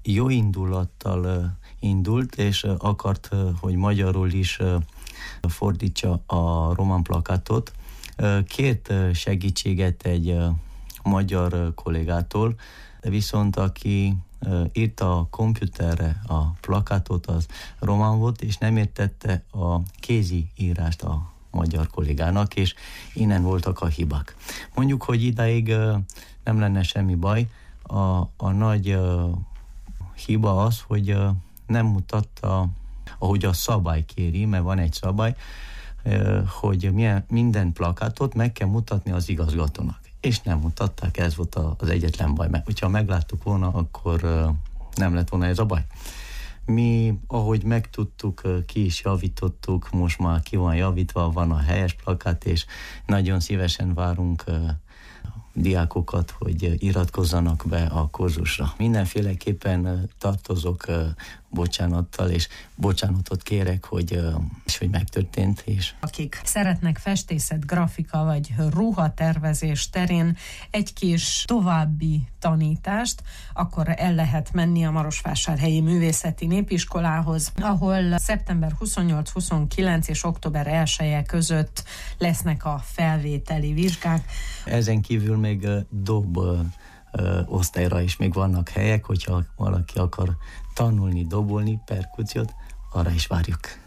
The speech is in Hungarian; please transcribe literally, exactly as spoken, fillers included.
jó indulattal indult, és akart, hogy magyarul is fordítsa a román plakátot. Kért segítséget egy magyar kollégától, viszont aki írta a komputerre a plakátot, az román volt, és nem értette a kézi írást a magyar kollégának, és innen voltak a hibák. Mondjuk, hogy idáig nem lenne semmi baj. A, a nagy hiba az, hogy nem mutatta, ahogy a szabály kéri, mert van egy szabály, hogy milyen, minden plakátot meg kell mutatni az igazgatónak. És nem mutatták, ez volt az egyetlen baj. Mert hogyha megláttuk volna, akkor nem lett volna ez a baj. Mi, ahogy megtudtuk, ki is javítottuk, most már ki van javítva, van a helyes plakát, és nagyon szívesen várunk diákokat, hogy iratkozzanak be a kurzusra. Mindenféleképpen tartozok bocsánattal, és bocsánatot kérek, hogy, hogy megtörtént. És... Akik szeretnek festészet, grafika vagy ruhatervezés terén egy kis további tanítást, akkor el lehet menni a Marosvásárhelyi Művészeti Népiskolához, ahol szeptember huszonnyolc-huszonkilenc és október elseje között lesznek a felvételi vizsgák. Ezen kívül még dob osztályra is még vannak helyek, hogyha valaki akar tanulni, dobolni, perkúciót, arra is várjuk.